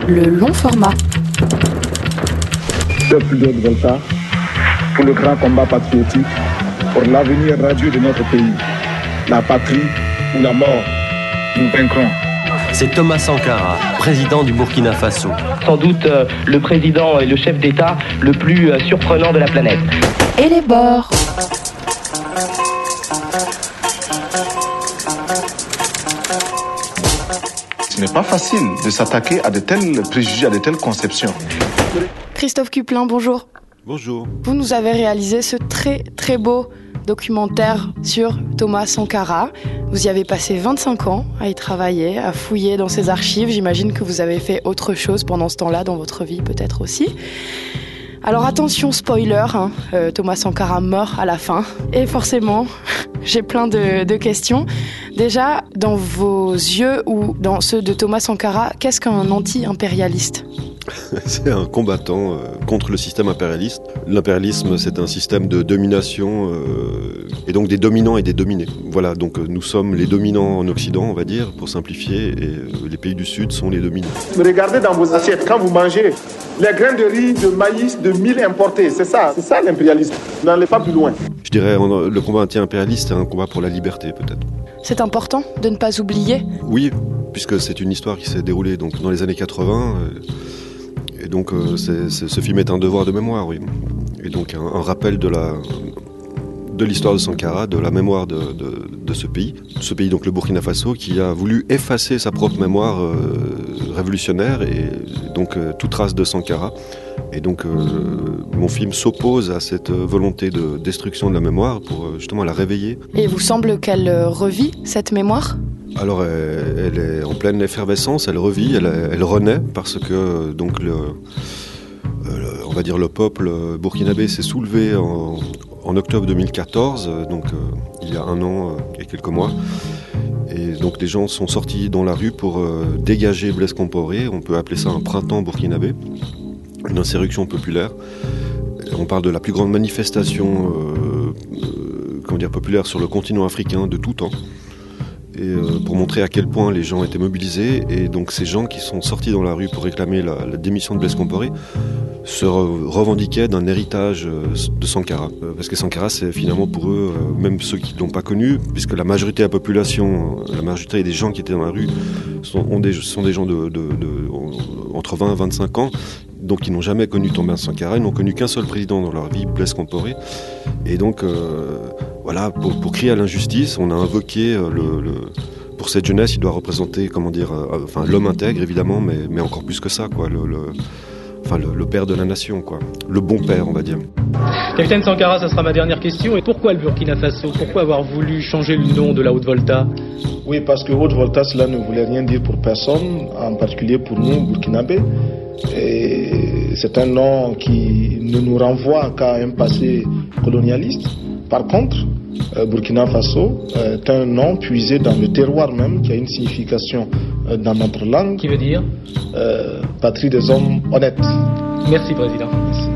le long format. Peuple de Volta, pour le grand combat patriotique, pour l'avenir radieux de notre pays. La patrie ou la mort, nous vaincrons. C'est Thomas Sankara, président du Burkina Faso. Sans doute le président et le chef d'État le plus surprenant de la planète. Et les bords. Ce n'est pas facile de s'attaquer à de tels préjugés, à de telles conceptions. Christophe Cuplin, bonjour. Bonjour. Vous nous avez réalisé ce très très beau documentaire sur Thomas Sankara. Vous y avez passé 25 ans à y travailler, à fouiller dans ses archives. J'imagine que vous avez fait autre chose pendant ce temps-là dans votre vie peut-être aussi. Alors attention, spoiler, Thomas Sankara meurt à la fin. Et forcément, j'ai plein de questions. Déjà, dans vos yeux ou dans ceux de Thomas Sankara, qu'est-ce qu'un anti-impérialiste ? C'est un combattant contre le système impérialiste. L'impérialisme, c'est un système de domination et donc des dominants et des dominés. Voilà, donc nous sommes les dominants en Occident, on va dire, pour simplifier, et les pays du Sud sont les dominés. Regardez dans vos assiettes, quand vous mangez, les grains de riz, de maïs, de mil importés, c'est ça l'impérialisme. N'allez pas plus loin. Je dirais le combat anti-impérialiste, c'est un combat pour la liberté, peut-être. C'est important de ne pas oublier ? Oui, puisque c'est une histoire qui s'est déroulée donc, dans les années 80. Et donc ce film est un devoir de mémoire, oui. Et donc un rappel de l'histoire de Sankara, de la mémoire de ce pays. Ce pays, donc le Burkina Faso, qui a voulu effacer sa propre mémoire révolutionnaire et donc toute trace de Sankara. Et donc mon film s'oppose à cette volonté de destruction de la mémoire pour justement la réveiller. Et il vous semble qu'elle revit cette mémoire ? Alors elle est en pleine effervescence, elle revit, elle renaît parce que donc on va dire le peuple burkinabé s'est soulevé en octobre 2014, donc il y a un an et quelques mois. Et donc des gens sont sortis dans la rue pour dégager Blaise Compaoré, on peut appeler ça un printemps burkinabé, une insurrection populaire. On parle de la plus grande manifestation populaire sur le continent africain de tout temps. Et pour montrer à quel point les gens étaient mobilisés. Et donc ces gens qui sont sortis dans la rue pour réclamer la démission de Blaise Compaoré se revendiquaient d'un héritage de Sankara. Parce que Sankara, c'est finalement pour eux, même ceux qui ne l'ont pas connu, puisque la majorité de la population, la majorité des gens qui étaient dans la rue sont des gens entre 20 et 25 ans, donc ils n'ont jamais connu Thomas Sankara, ils n'ont connu qu'un seul président dans leur vie, Blaise Compaoré. Et donc, voilà, pour crier à l'injustice, on a invoqué pour cette jeunesse, il doit représenter, l'homme intègre évidemment, mais encore plus que ça, quoi, le père de la nation, quoi, le bon père, on va dire. Capitaine Sankara, ça sera ma dernière question. Et pourquoi le Burkina Faso ? Pourquoi avoir voulu changer le nom de la Haute-Volta ? Oui, parce que Haute-Volta, cela ne voulait rien dire pour personne, en particulier pour nous, burkinabés. Et c'est un nom qui ne nous renvoie qu'à un passé colonialiste. Par contre, Burkina Faso est un nom puisé dans le terroir même, qui a une signification dans notre langue. Qui veut dire patrie des hommes honnêtes. Merci, Président. Merci.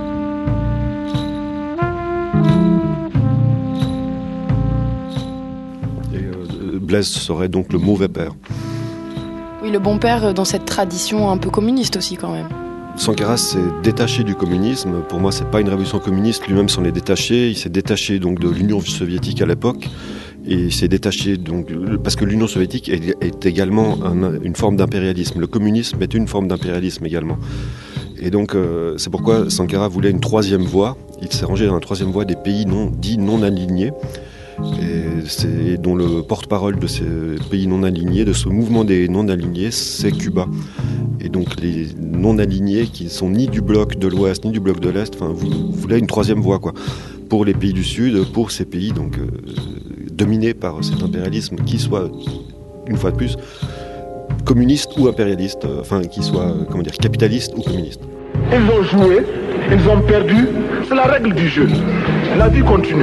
Blaise serait donc le mauvais père. Oui, le bon père dans cette tradition un peu communiste aussi quand même. Sankara s'est détaché du communisme. Pour moi, c'est pas une révolution communiste. Lui-même s'en est détaché. Il s'est détaché donc de l'Union soviétique à l'époque. Et il s'est détaché donc parce que l'Union soviétique est également une forme d'impérialisme. Le communisme est une forme d'impérialisme également. Et donc, c'est pourquoi Sankara voulait une troisième voie. Il s'est rangé dans la troisième voie des pays dits non alignés. Et dont le porte-parole de ces pays non alignés, de ce mouvement des non alignés, c'est Cuba. Et donc les non alignés qui ne sont ni du bloc de l'Ouest ni du bloc de l'Est, vous voulez une troisième voie, quoi, pour les pays du Sud, pour ces pays donc dominés par cet impérialisme, qui soit une fois de plus communiste ou impérialiste, qui soit capitaliste ou communiste. Ils ont joué, ils ont perdu, c'est la règle du jeu. La vie continue.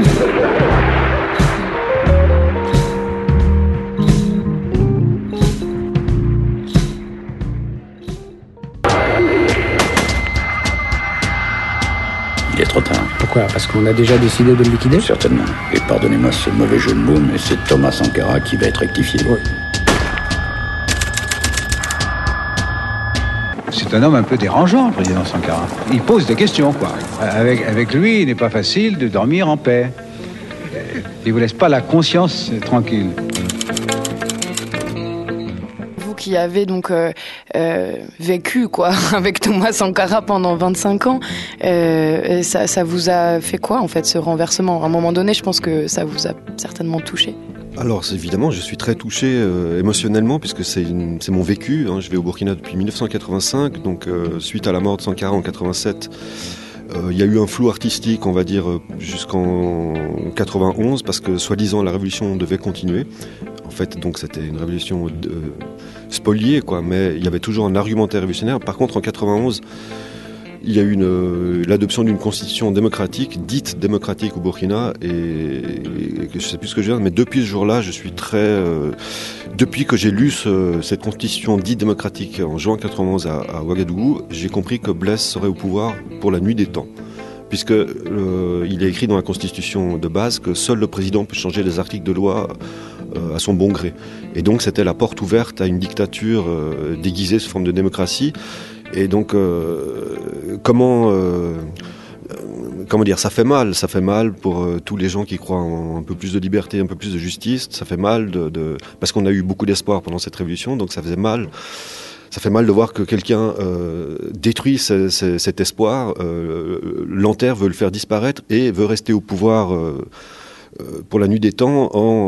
Il est trop tard. Pourquoi ? Parce qu'on a déjà décidé de le liquider ? Certainement. Et pardonnez-moi ce mauvais jeu de mots, mais c'est Thomas Sankara qui va être rectifié. Oui. un homme un peu dérangeant, le président Sankara. Il pose des questions, quoi. Avec lui, il n'est pas facile de dormir en paix. Il ne vous laisse pas la conscience tranquille. Vous qui avez donc vécu quoi, avec Thomas Sankara pendant 25 ans, ça vous a fait quoi en fait ce renversement ? À un moment donné, je pense que ça vous a certainement touché. Alors évidemment, je suis très touché émotionnellement puisque c'est mon vécu. Je vais au Burkina depuis 1985, donc suite à la mort de Sankara en 87, il y a eu un flou artistique, on va dire, jusqu'en 91 parce que soi-disant la révolution devait continuer. En fait, donc c'était une révolution spoliée, quoi, mais il y avait toujours un argumentaire révolutionnaire. Par contre, en 91, il y a eu l'adoption d'une constitution démocratique, dite démocratique au Burkina, et je ne sais plus ce que je veux dire, mais depuis ce jour-là, je suis depuis que j'ai lu cette constitution dite démocratique en juin 91 à Ouagadougou, j'ai compris que Blaise serait au pouvoir pour la nuit des temps. Puisque il est écrit dans la constitution de base que seul le président peut changer les articles de loi à son bon gré. Et donc c'était la porte ouverte à une dictature déguisée sous forme de démocratie. Et donc, comment dire, ça fait mal pour tous les gens qui croient en un peu plus de liberté, un peu plus de justice. Ça fait mal parce qu'on a eu beaucoup d'espoir pendant cette révolution, donc ça faisait mal. Ça fait mal de voir que quelqu'un détruit cet espoir, l'enterre, veut le faire disparaître et veut rester au pouvoir pour la nuit des temps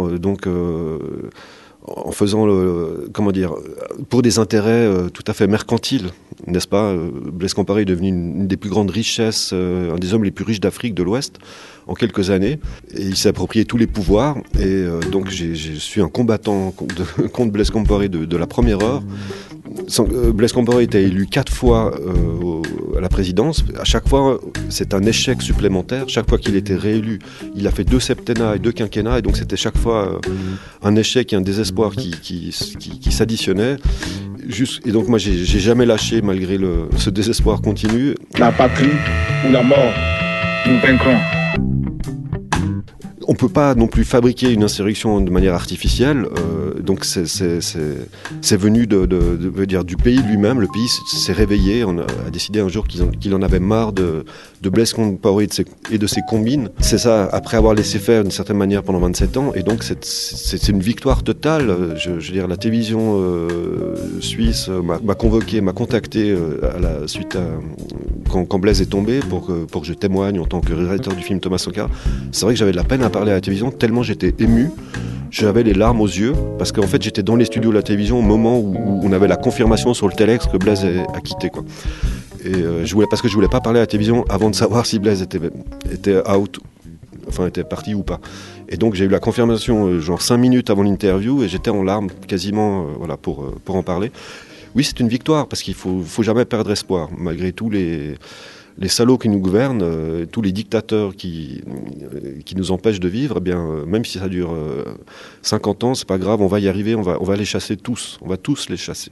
en faisant, pour des intérêts tout à fait mercantiles, n'est-ce pas ? Blaise Compaoré est devenu une des plus grandes richesses, un des hommes les plus riches d'Afrique de l'Ouest en quelques années. Et il s'est approprié tous les pouvoirs. Et donc, je suis un combattant contre Blaise Compaoré de la première heure. Blaise Compaoré était élu 4 fois à la présidence. À chaque fois, c'est un échec supplémentaire. Chaque fois qu'il était réélu, il a fait 2 septennats et 2 quinquennats. Et donc, c'était chaque fois un échec et un désespoir qui s'additionnaient. Et donc, moi, j'ai jamais lâché malgré ce désespoir continu. La patrie ou la mort, nous vaincrons. On ne peut pas non plus fabriquer une insurrection de manière artificielle, donc c'est venu du pays lui-même. Le pays s'est réveillé, on a décidé un jour qu'il en avait marre de Blaise Compaoré et de ses combines. C'est ça, après avoir laissé faire d'une certaine manière pendant 27 ans, et donc c'est une victoire totale. Je veux dire, la télévision suisse m'a contacté quand Blaise est tombé pour que je témoigne en tant que réalisateur du film Thomas Sankara. C'est vrai que j'avais de la peine à parler à la télévision tellement j'étais ému, j'avais les larmes aux yeux parce qu'en fait j'étais dans les studios de la télévision au moment où on avait la confirmation sur le téléx que Blaise a quitté, quoi. Et parce que je voulais pas parler à la télévision avant de savoir si Blaise était out, enfin était parti ou pas. Et donc j'ai eu la confirmation genre 5 minutes avant l'interview et j'étais en larmes quasiment pour en parler. Oui, c'est une victoire parce qu'il faut jamais perdre espoir malgré tous les salauds qui nous gouvernent, tous les dictateurs qui nous empêchent de vivre, eh bien, même si ça dure 50 ans, c'est pas grave, on va y arriver, on va les chasser tous, on va tous les chasser.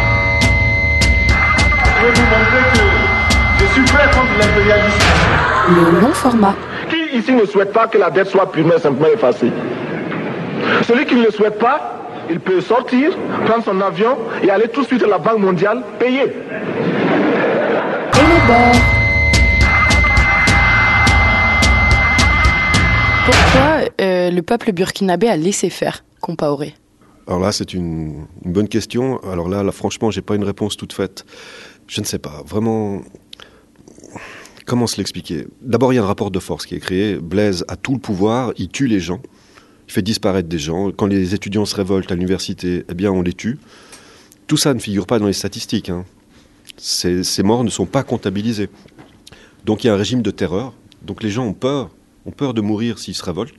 Je vais vous montrer que je suis prêt contre l'impérialisme. Le long format. Qui ici ne souhaite pas que la dette soit purement simplement effacée ? Celui qui ne le souhaite pas, il peut sortir, prendre son avion et aller tout de suite à la Banque mondiale payer. Et les bords. Pourquoi le peuple burkinabé a laissé faire Compaoré ? Alors là, c'est une bonne question. Alors là, franchement, j'ai pas une réponse toute faite. Je ne sais pas, vraiment, comment se l'expliquer ? D'abord, il y a un rapport de force qui est créé. Blaise a tout le pouvoir, il tue les gens, il fait disparaître des gens. Quand les étudiants se révoltent à l'université, eh bien, on les tue. Tout ça ne figure pas dans les statistiques, hein. Ces morts ne sont pas comptabilisés. Donc il y a un régime de terreur. Donc les gens ont peur de mourir s'ils se révoltent.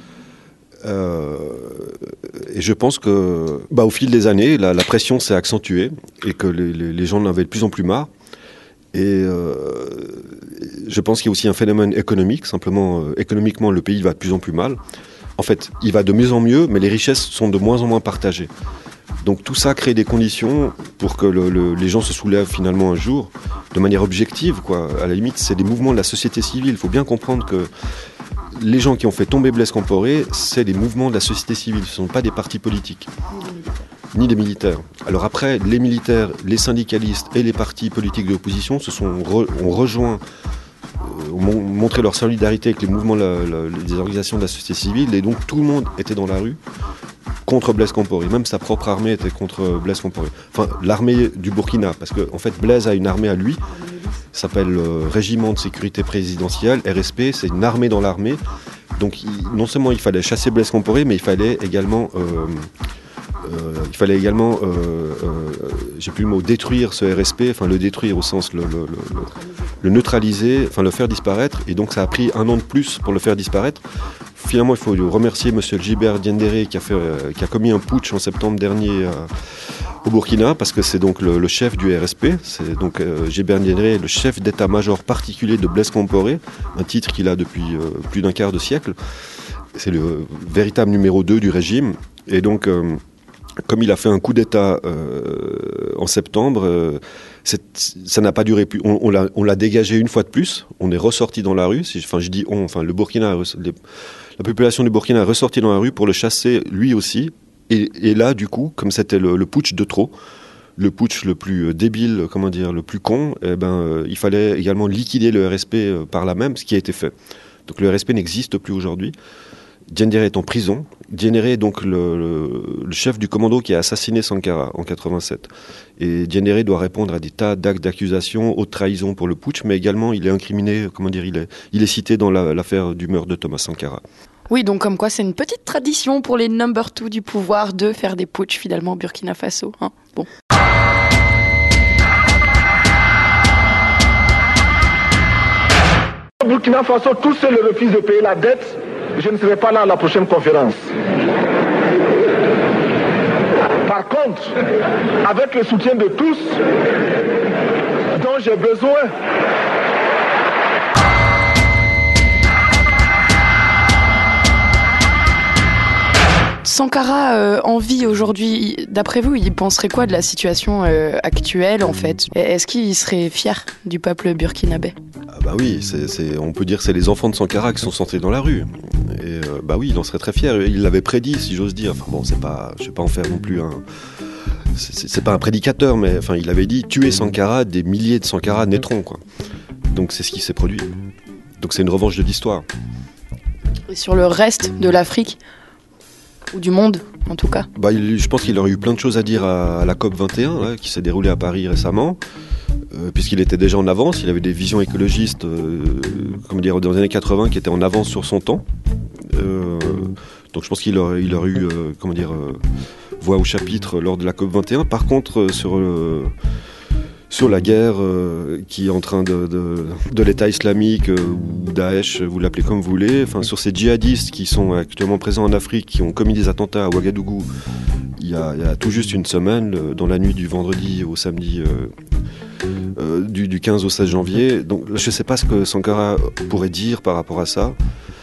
Et je pense que, au fil des années, la pression s'est accentuée et que les gens en avaient de plus en plus marre. Et je pense qu'il y a aussi un phénomène économique. Simplement, économiquement, le pays va de plus en plus mal. En fait, il va de mieux en mieux, mais les richesses sont de moins en moins partagées. Donc tout ça crée des conditions pour que les gens se soulèvent finalement un jour de manière objective, quoi. À la limite, c'est des mouvements de la société civile. Il faut bien comprendre que les gens qui ont fait tomber Blaise Compaoré, c'est des mouvements de la société civile, ce ne sont pas des partis politiques. ni les militaires. Alors après, les militaires, les syndicalistes et les partis politiques de l'opposition ont rejoint, ont montré leur solidarité avec les mouvements des organisations de la société civile, et donc tout le monde était dans la rue contre Blaise Compaoré. Même sa propre armée était contre Blaise Compaoré. Enfin, l'armée du Burkina, parce que en fait, Blaise a une armée à lui, s'appelle le Régiment de sécurité présidentielle, RSP, c'est une armée dans l'armée. Donc non seulement il fallait chasser Blaise Compaoré, mais il fallait également j'ai plus le mot, détruire ce RSP, enfin le détruire au sens le neutraliser, enfin le faire disparaître. Et donc ça a pris 1 an de plus pour le faire disparaître. Finalement, il faut remercier M. Djiber Diendéré qui a commis un putsch en septembre dernier au Burkina, parce que c'est donc le chef du RSP. C'est donc Djiber Diendéré, le chef d'état-major particulier de Blaise Compaoré, un titre qu'il a depuis plus d'un quart de siècle. C'est le véritable numéro 2 du régime. Et donc, comme il a fait un coup d'État en septembre, ça n'a pas duré plus. On l'a dégagé une fois de plus. On est ressorti dans la rue. Le Burkina, la population du Burkina est ressortie dans la rue pour le chasser lui aussi. Et là, du coup, comme c'était le putsch de trop, le putsch le plus débile, le plus con, il fallait également liquider le RSP par là même, ce qui a été fait. Donc le RSP n'existe plus aujourd'hui. Diendéré est en prison. Diendéré est donc le chef du commando qui a assassiné Sankara en 87. Et Diendéré doit répondre à des tas d'actes d'accusation, haute trahison pour le putsch, mais également il est incriminé, il est cité dans l'affaire du meurtre de Thomas Sankara. Oui, donc comme quoi c'est une petite tradition pour les number 2 du pouvoir de faire des putschs finalement au Burkina Faso. Bon. Au Burkina Faso, tous ceux qui refusent de payer la dette, je ne serai pas là à la prochaine conférence. Par contre, avec le soutien de tous, dont j'ai besoin, Sankara en vie aujourd'hui, d'après vous, il penserait quoi de la situation actuelle en fait? Est-ce qu'il serait fier du peuple burkinabé? Bah oui, on peut dire que c'est les enfants de Sankara qui sont sortis dans la rue. Et oui, il en serait très fier. Il l'avait prédit, si j'ose dire. Enfin bon, je vais pas en faire non plus c'est pas un prédicateur, mais enfin, il avait dit tuer Sankara, des milliers de Sankara naîtront, quoi. Donc c'est ce qui s'est produit. Donc c'est une revanche de l'histoire. Et sur le reste de l'Afrique, ou du monde, en tout cas. Je pense qu'il aurait eu plein de choses à dire à la COP 21, qui s'est déroulée à Paris récemment, puisqu'il était déjà en avance. Il avait des visions écologistes, dans les années 80, qui étaient en avance sur son temps. Donc je pense qu'il aurait eu, voix au chapitre lors de la COP 21. Par contre, sur la guerre qui est en train de l'État islamique ou Daesh, vous l'appelez comme vous voulez, enfin sur ces djihadistes qui sont actuellement présents en Afrique, qui ont commis des attentats à Ouagadougou il y a tout juste une semaine, dans la nuit du vendredi au samedi, du 15 au 16 janvier. Donc je ne sais pas ce que Sankara pourrait dire par rapport à ça.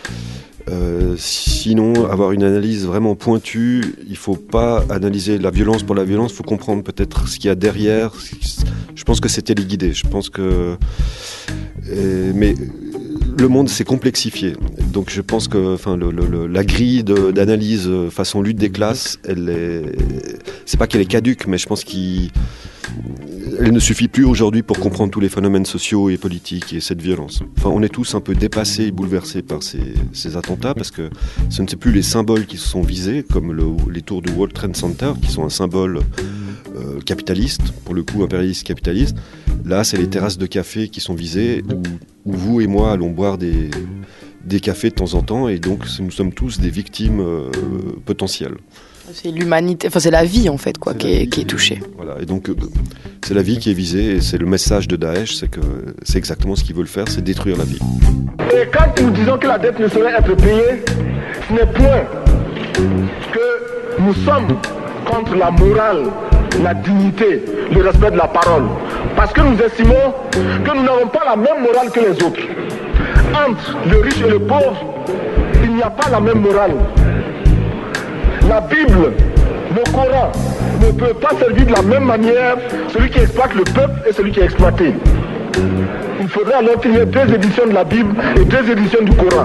Sinon, avoir une analyse vraiment pointue, il ne faut pas analyser la violence pour la violence, il faut comprendre peut-être ce qu'il y a derrière. Je pense que c'est téléguidé. Je pense que... mais le monde s'est complexifié. Donc je pense que la grille d'analyse façon lutte des classes, c'est pas qu'elle est caduque, mais je pense elle ne suffit plus aujourd'hui pour comprendre tous les phénomènes sociaux et politiques et cette violence. Enfin, on est tous un peu dépassés et bouleversés par ces attentats, parce que ce ne sont plus les symboles qui se sont visés, comme les tours du World Trade Center, qui sont un symbole capitaliste, pour le coup impérialiste capitaliste. Là, c'est les terrasses de café qui sont visées, où vous et moi allons boire des cafés de temps en temps, et donc nous sommes tous des victimes potentielles. C'est l'humanité, c'est la vie en fait qui est touchée. Voilà, et donc c'est la vie qui est visée, et c'est le message de Daesh, c'est que c'est exactement ce qu'ils veulent faire, c'est détruire la vie. Et quand nous disons que la dette ne saurait être payée, ce n'est point que nous sommes contre la morale, la dignité, le respect de la parole. Parce que nous estimons que nous n'avons pas la même morale que les autres. Entre le riche et le pauvre, il n'y a pas la même morale. La Bible, le Coran, ne peut pas servir de la même manière celui qui exploite le peuple et celui qui est exploité. Il faudrait alors qu'il y ait 2 éditions de la Bible et 2 éditions du Coran.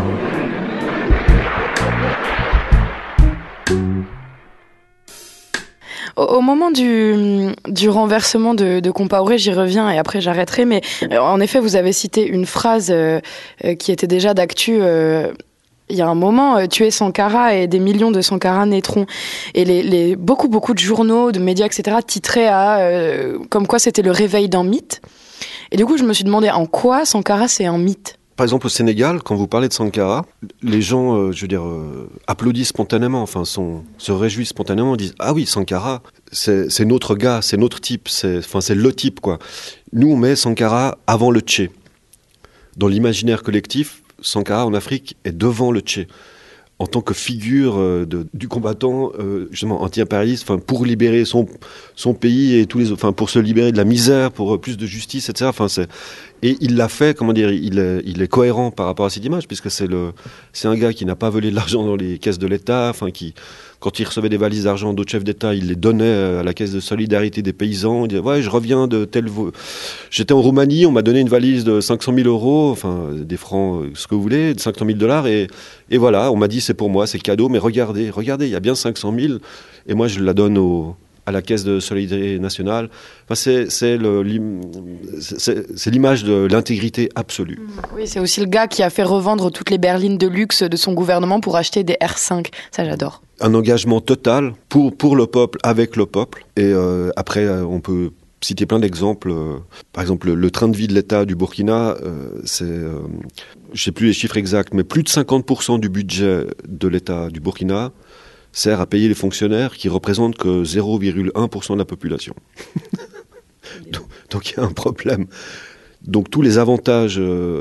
Au moment du renversement de Compaoré, j'y reviens et après j'arrêterai, mais en effet, vous avez cité une phrase qui était déjà d'actu il y a un moment, tuer Sankara et des millions de Sankara naîtront. Et beaucoup de journaux, de médias, etc. titraient comme quoi c'était le réveil d'un mythe. Et du coup, je me suis demandé en quoi Sankara c'est un mythe. Par exemple, au Sénégal, quand vous parlez de Sankara, les gens, applaudissent spontanément, se réjouissent spontanément, disent « Ah oui, Sankara, c'est notre gars, c'est notre type, c'est le type, quoi. » Nous, on met Sankara avant le Tché. Dans l'imaginaire collectif, Sankara, en Afrique, est devant le Tché. En tant que figure du combattant justement anti-impérialiste, pour libérer son pays et tous les autres, pour se libérer de la misère, pour plus de justice, etc. Et il l'a fait, il est cohérent par rapport à cette image, puisque c'est un gars qui n'a pas volé de l'argent dans les caisses de l'État, qui, quand il recevait des valises d'argent d'autres chefs d'État, il les donnait à la caisse de solidarité des paysans. Il disait, ouais, je reviens de j'étais en Roumanie, on m'a donné une valise de 500 000 euros, des francs, ce que vous voulez, de 500 000 $, et voilà, on m'a dit, c'est pour moi, c'est cadeau, mais regardez, il y a bien 500 000, et moi je la donne à la caisse de solidarité nationale. C'est l'image de l'intégrité absolue. Oui, c'est aussi le gars qui a fait revendre toutes les berlines de luxe de son gouvernement pour acheter des R5. Ça, j'adore. Un engagement total pour le peuple, avec le peuple. Et après, on peut citer plein d'exemples. Par exemple, le train de vie de l'État du Burkina, je ne sais plus les chiffres exacts, mais plus de 50% du budget de l'État du Burkina sert à payer les fonctionnaires qui représentent que 0,1% de la population. Donc il y a un problème. Donc tous les avantages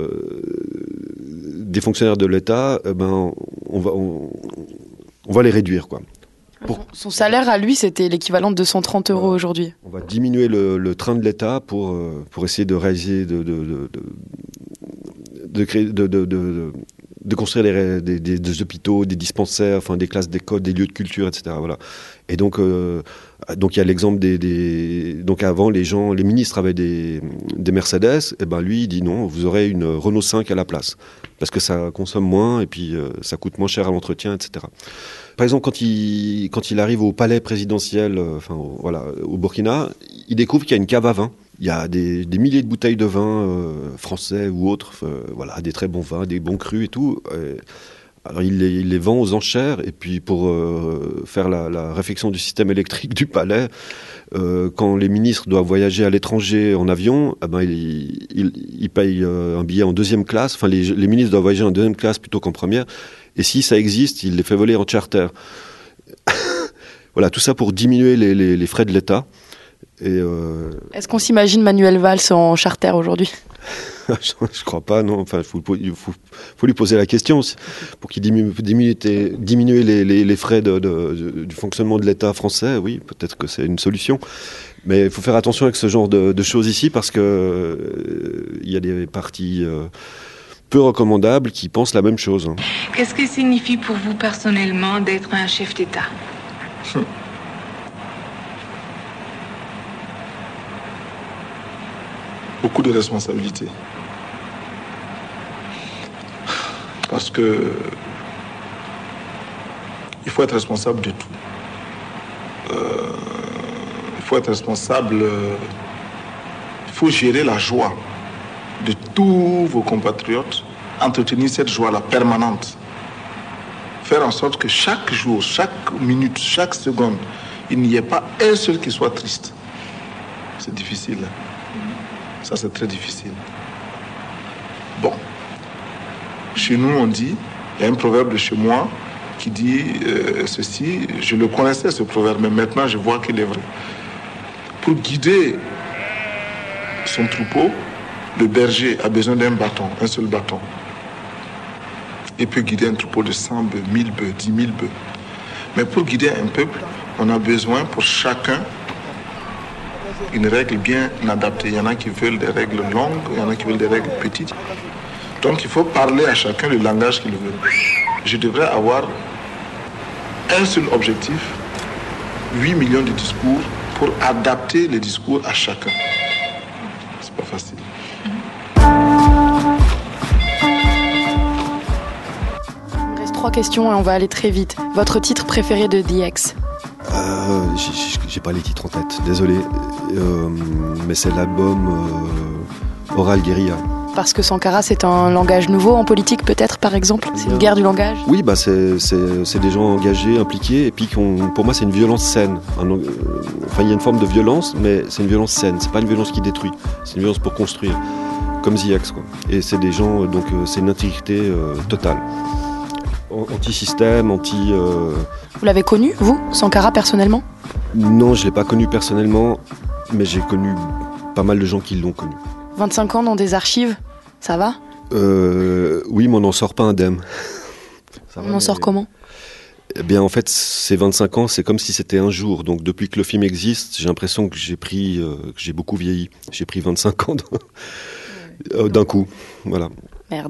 des fonctionnaires de l'État, on va les réduire, quoi. Son salaire à lui, c'était l'équivalent de 230 € aujourd'hui. On va diminuer le train de l'État pour essayer de réaliser, de construire des hôpitaux, des dispensaires, des classes d'école, des lieux de culture, etc. Voilà. Et donc il y a l'exemple donc avant les ministres avaient des Mercedes, et lui il dit non, vous aurez une Renault 5 à la place parce que ça consomme moins et puis ça coûte moins cher à l'entretien, etc. Par exemple, quand il arrive au palais présidentiel, au Burkina, il découvre qu'il y a une cave à vin. Il y a des milliers de bouteilles de vin français ou autres, des très bons vins, des bons crus et tout. Alors il les vend aux enchères, et puis pour faire la réfection du système électrique du palais, quand les ministres doivent voyager à l'étranger en avion, ils payent un billet en deuxième classe. Les ministres doivent voyager en deuxième classe plutôt qu'en première. Et si ça existe, il les fait voler en charter. Voilà, tout ça pour diminuer les frais de l'État. Est-ce qu'on s'imagine Manuel Valls en charter aujourd'hui ? Je crois pas, non. Enfin, faut lui poser la question pour qu'il diminuer les frais du fonctionnement de l'État français. Oui, peut-être que c'est une solution. Mais il faut faire attention avec ce genre de choses ici parce que il y a des partis peu recommandables qui pensent la même chose. Qu'est-ce que signifie pour vous personnellement d'être un chef d'État ? Beaucoup de responsabilités. Parce que il faut être responsable de tout. Il faut être responsable. Il faut gérer la joie de tous vos compatriotes, entretenir cette joie-là permanente. Faire en sorte que chaque jour, chaque minute, chaque seconde, il n'y ait pas un seul qui soit triste. C'est difficile. Ça, c'est très difficile. Bon. Chez nous, on dit, il y a un proverbe de chez moi qui dit ceci. Je le connaissais, ce proverbe, mais maintenant, je vois qu'il est vrai. Pour guider son troupeau, le berger a besoin d'un bâton, un seul bâton. Il peut guider un troupeau de 100 bœufs, 1000 bœufs, 10 000 bœufs. Mais pour guider un peuple, on a besoin pour chacun une règle bien adaptée. Il y en a qui veulent des règles longues, il y en a qui veulent des règles petites. Donc il faut parler à chacun le langage qu'il veut. Je devrais avoir un seul objectif, 8 millions de discours pour adapter les discours à chacun. C'est pas facile. Il me reste 3 questions et on va aller très vite. Votre titre préféré de The X ? J'ai pas les titres en tête, désolé. Mais c'est l'album Oral Guérilla. Parce que Sankara, c'est un langage nouveau en politique, peut-être, par exemple? C'est une guerre du langage? Oui, c'est des gens engagés, impliqués, et puis pour moi, c'est une violence saine. Il y a une forme de violence, mais c'est une violence saine. C'est pas une violence qui détruit, c'est une violence pour construire, comme ZX, quoi. Et c'est des gens, donc c'est une intégrité totale. Anti-système, Vous l'avez connu, vous, Sankara, personnellement? Non, je l'ai pas connu personnellement, mais j'ai connu pas mal de gens qui l'ont connu. 25 ans dans des archives, ça va? Oui, mais on n'en sort pas indemne. On en sort comment? Eh bien, en fait, ces 25 ans, c'est comme si c'était un jour. Donc, depuis que le film existe, j'ai l'impression que j'ai beaucoup vieilli. J'ai pris 25 ans d'un coup. Voilà. Merde.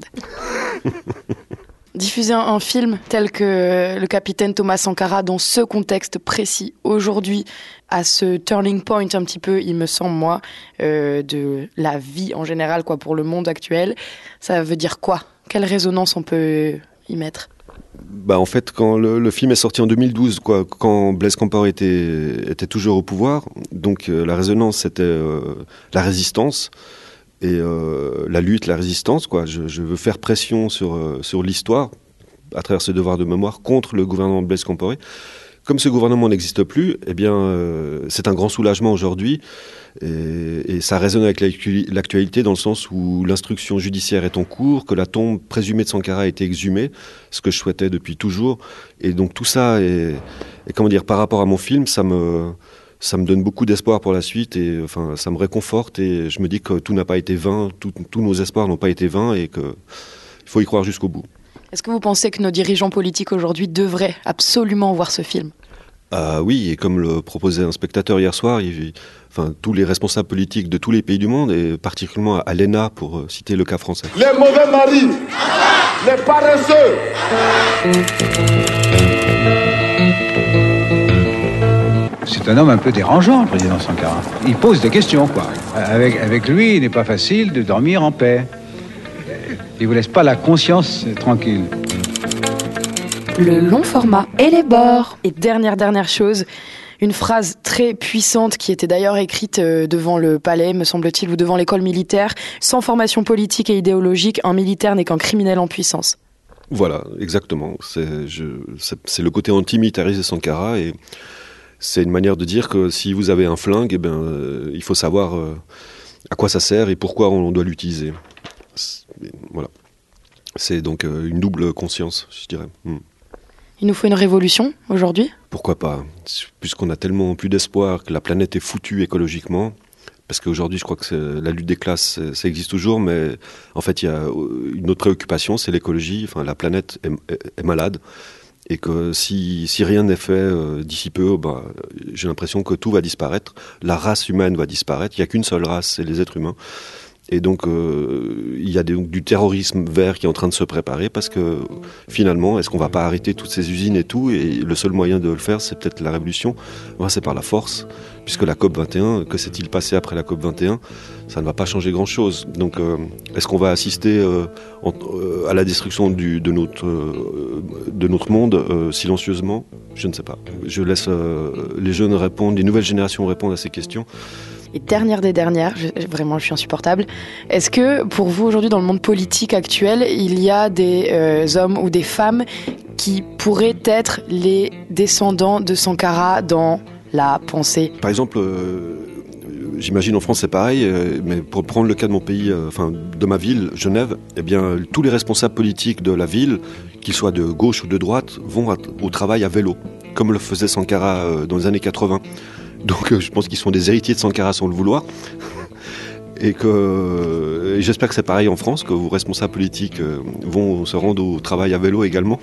Diffuser un film tel que Le Capitaine Thomas Sankara dans ce contexte précis aujourd'hui, à ce turning point un petit peu, il me semble moi, de la vie en général, quoi, pour le monde actuel, ça veut dire quoi? Quelle résonance on peut y mettre? En fait, quand le film est sorti en 2012, quoi, quand Blaise Compaoré était toujours au pouvoir, donc la résonance c'était la résistance. Et la lutte, la résistance, quoi. Je veux faire pression sur l'histoire, à travers ce devoir de mémoire, contre le gouvernement de Blaise Compaoré. Comme ce gouvernement n'existe plus, eh bien, c'est un grand soulagement aujourd'hui. Et ça résonne avec l'actualité dans le sens où l'instruction judiciaire est en cours, que la tombe présumée de Sankara a été exhumée, ce que je souhaitais depuis toujours. Et donc tout ça, et comment dire, par rapport à mon film, ça me donne beaucoup d'espoir pour la suite et ça me réconforte et je me dis que tout n'a pas été vain, tous nos espoirs n'ont pas été vains et qu'il faut y croire jusqu'au bout. Est-ce que vous pensez que nos dirigeants politiques aujourd'hui devraient absolument voir ce film? Oui, et comme le proposait un spectateur hier soir, tous les responsables politiques de tous les pays du monde et particulièrement à l'ENA pour citer le cas français. Les mauvais maris, les paresseux. C'est un homme un peu dérangeant, le président Sankara. Il pose des questions, quoi. Avec lui, il n'est pas facile de dormir en paix. Il vous laisse pas la conscience tranquille. Le long format et les bords. Et dernière chose, une phrase très puissante qui était d'ailleurs écrite devant le palais, me semble-t-il, ou devant l'école militaire. Sans formation politique et idéologique, un militaire n'est qu'un criminel en puissance. Voilà, exactement. C'est le côté anti-militariste de Sankara et c'est une manière de dire que si vous avez un flingue, il faut savoir à quoi ça sert et pourquoi on doit l'utiliser. Voilà. C'est donc une double conscience, je dirais. Il nous faut une révolution aujourd'hui? Pourquoi pas? Puisqu'on a tellement plus d'espoir que la planète est foutue écologiquement. Parce qu'aujourd'hui, je crois que la lutte des classes, ça existe toujours, mais en fait, il y a une autre préoccupation, c'est l'écologie. La planète est malade. Et que si rien n'est fait d'ici peu, j'ai l'impression que tout va disparaître. La race humaine va disparaître. Il n'y a qu'une seule race, c'est les êtres humains. Et donc, il y a du terrorisme vert qui est en train de se préparer parce que finalement, est-ce qu'on va pas arrêter toutes ces usines et tout? Et le seul moyen de le faire, c'est peut-être la révolution. C'est par la force, puisque la COP21, que s'est-il passé après la COP21? Ça ne va pas changer grand-chose. Donc, est-ce qu'on va assister à la destruction de notre monde silencieusement? Je ne sais pas. Je laisse les jeunes répondre, les nouvelles générations répondre à ces questions. Et dernière des dernières, vraiment je suis insupportable, est-ce que pour vous aujourd'hui dans le monde politique actuel, il y a des hommes ou des femmes qui pourraient être les descendants de Sankara dans la pensée? Par exemple, j'imagine en France c'est pareil, mais pour prendre le cas de mon pays, de ma ville, Genève, tous les responsables politiques de la ville, qu'ils soient de gauche ou de droite, vont au travail à vélo, comme le faisait Sankara dans les années 80. Donc je pense qu'ils sont des héritiers de Sankara sans le vouloir. Et j'espère que c'est pareil en France, que vos responsables politiques vont se rendre au travail à vélo également.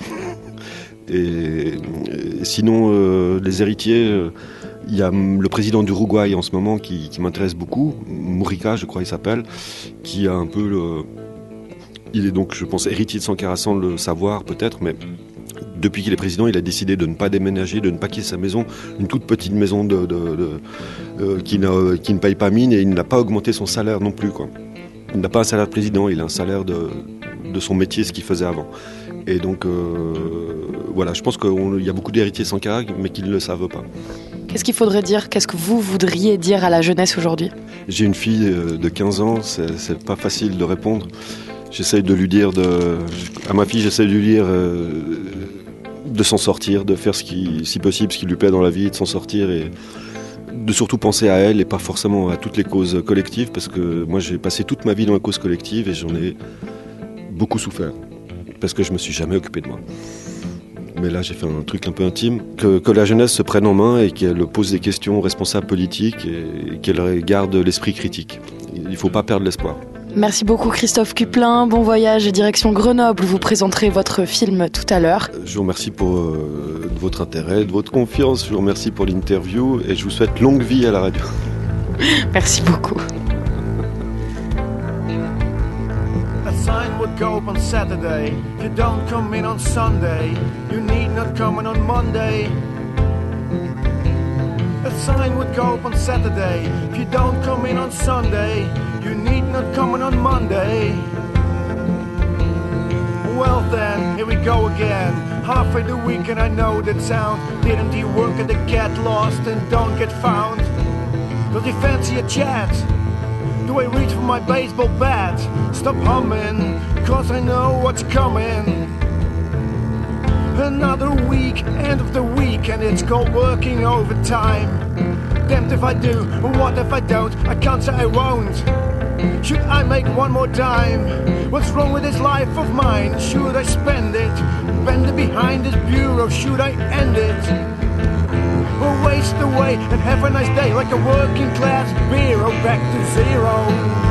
Et sinon, les héritiers, il y a le président d'Uruguay en ce moment qui m'intéresse beaucoup, Mujica je crois il s'appelle, qui a un peu il est donc je pense héritier de Sankara sans le savoir peut-être, mais depuis qu'il est président, il a décidé de ne pas déménager, de ne pas quitter sa maison, une toute petite maison qui ne paye pas mine, et il n'a pas augmenté son salaire non plus, quoi. Il n'a pas un salaire de président, il a un salaire de son métier, ce qu'il faisait avant. Et donc, voilà, je pense qu'il y a beaucoup d'héritiers Sankara, mais qui ne le savent pas. Qu'est-ce qu'il faudrait dire? Qu'est-ce que vous voudriez dire à la jeunesse aujourd'hui? J'ai une fille de 15 ans, c'est pas facile de répondre. J'essaye de lui dire, à ma fille, j'essaye de lui dire de s'en sortir, de faire si possible, ce qui lui plaît dans la vie, de s'en sortir et de surtout penser à elle et pas forcément à toutes les causes collectives, parce que moi j'ai passé toute ma vie dans la cause collective et j'en ai beaucoup souffert, parce que je me suis jamais occupé de moi. Mais là j'ai fait un truc un peu intime, que la jeunesse se prenne en main et qu'elle pose des questions aux responsables politiques et qu'elle garde l'esprit critique. Il ne faut pas perdre l'espoir. Merci beaucoup Christophe Cuplin, bon voyage et direction Grenoble, vous présenterez votre film tout à l'heure. Je vous remercie pour votre intérêt, de votre confiance, je vous remercie pour l'interview et je vous souhaite longue vie à la radio. Merci beaucoup. A sign would go up on Saturday. If you don't come in on Sunday, you need not come in on Monday. A sign would go up on Saturday. If you don't come in on Sunday, you need not come in on Monday. Well then, here we go again. Halfway the week and I know that sound. Didn't he work at the Get Lost and Don't Get Found? Does he fancy a chat? Do I reach for my baseball bat? Stop humming, cause I know what's coming. Another week, end of the week, and it's called working overtime. Damned if I do, what if I don't? I can't say I won't. Should I make one more dime? What's wrong with this life of mine? Should I spend it? Bend it behind this bureau, should I end it? Or waste away and have a nice day like a working class hero back to zero?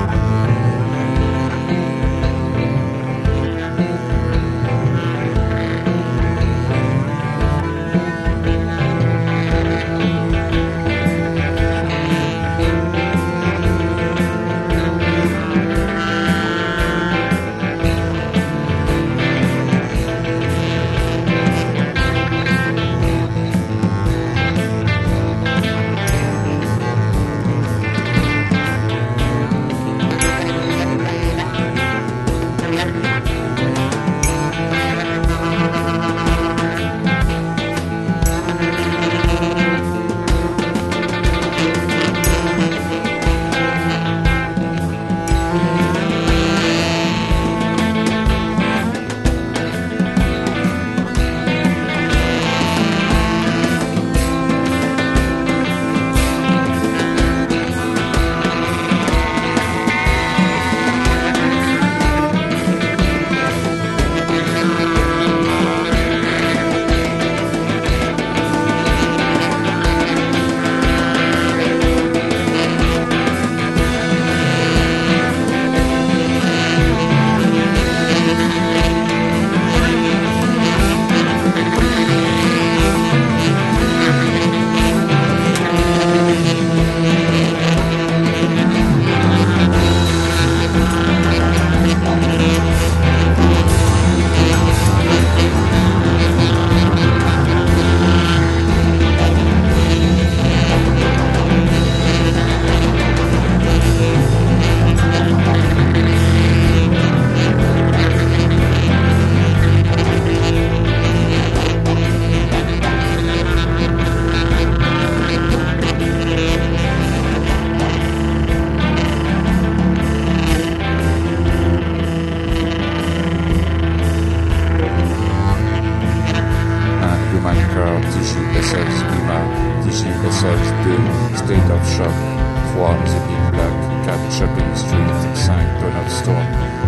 State of shock, 3 The Big Black, 4 Shopping Street, 5 Donald Storm,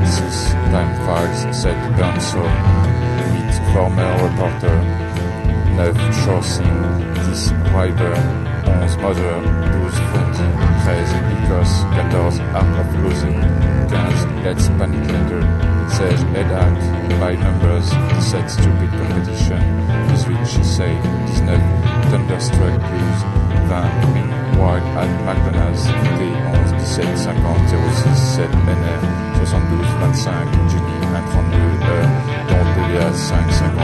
6 Time Files, 7 Burnshaw, 8 Former Reporter, 9 Shorting, 10 River, 11 Mother, 12 Fundy, 13 Ecos, 14 Art of Losing, 15 Let's Panic Later, 16 Head Hack, by Numbers, 17 Stupid Competition, 18 She Say, 19 Thunderstruck Blues, 20 Wild at McDonald's, 11 17 50 06 7 NR, 72 25 Jenny 132 heures, dont TVA 5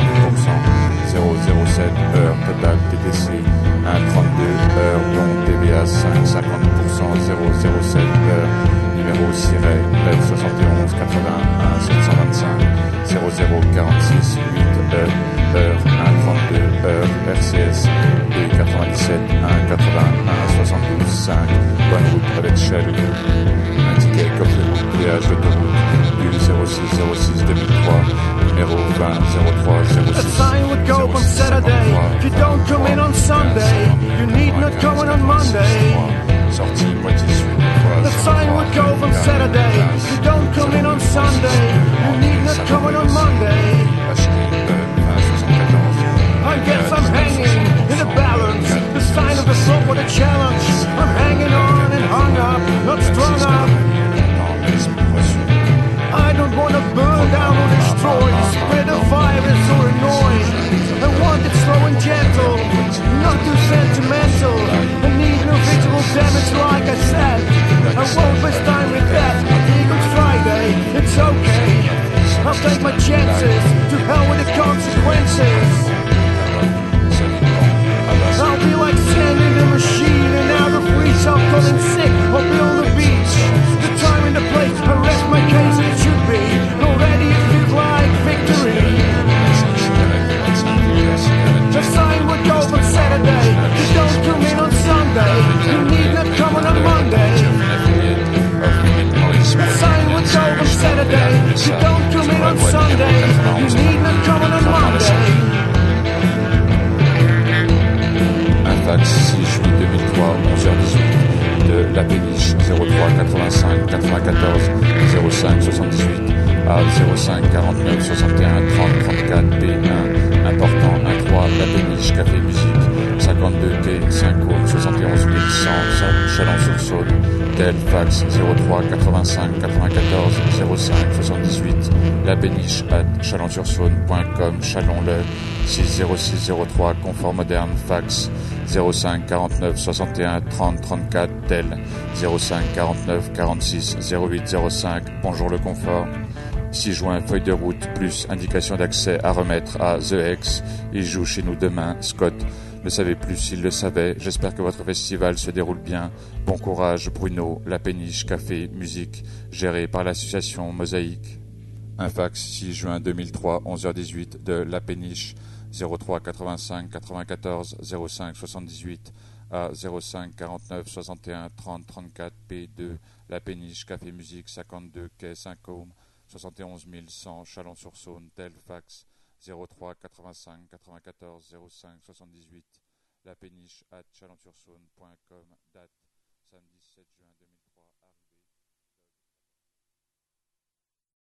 50%, 007 heures, total TTC 1 32 heures, dont TVA 5 50%, 007 heures, numéro SIRET 9 71 81 725 00 46 8 heure 1 32 heure RCS B 97 1 81 72 5 bonne route avec Shell. Un ticket Coffre-Route péage d'autoroute du 06 06 2003 numéro 20 03 06. A sign would go up on Saturday. If you don't come in on Sunday, you need not come in on Monday. Sortie Poitiers Sud. The sign would go up on Saturday. If you don't come in on Sunday, you need not come in on Monday. I guess I'm hanging in the balance. The sign of the slope or the challenge. I'm hanging on and hung up, not strung up. I don't want to burn down or destroy, spread a virus or annoy. I want it slow and gentle, not too sentimental. I need no visual damage like I said. I won't waste time with that. It's Friday, it's okay. I'll take my chances, to hell with the consequences. I'll be like sand in the machine and out of reach. I'll call in sick or build a beach. The time and the place, I rest my case and it should be. Already it feels like victory. The sign would go on Saturday. You don't come in on Sunday. You need not come on Monday. The sign would go on Saturday. You don't come in on Sunday. You need not come on Monday. Fax 6 juillet 2003, 11h18, de La Péniche, 03 85 94 05 78 à 05 49 61 30 34 P1, important 13 La Péniche, Café Musique, 52 quai 5 Côme, 71 100 Chalon-sur-Saône, tel fax 03 85 94 05 78, La Péniche @chalon-sur-saône.com, Chalon-le 60603, confort moderne, fax 05 49 61 30 34 tel 05 49 46 08 05. Bonjour le confort. 6 juin, feuille de route plus indication d'accès à remettre à The X. Il joue chez nous demain. Scott ne savait plus s'il le savait. J'espère que votre festival se déroule bien. Bon courage Bruno. La Péniche, café, musique, géré par l'association Mosaïque. Un fax 6 juin 2003, 11h18 de La Péniche, 03 85 94 05 78 à 05 49 61 30 34 P2, La Péniche, Café Musique, 52 quai Saint-Côme, 71 100 Chalon-sur-Saône, tel fax 03 85 94 05 78, La Péniche @chalon-sur-saône.com, date samedi 7 juin 2000.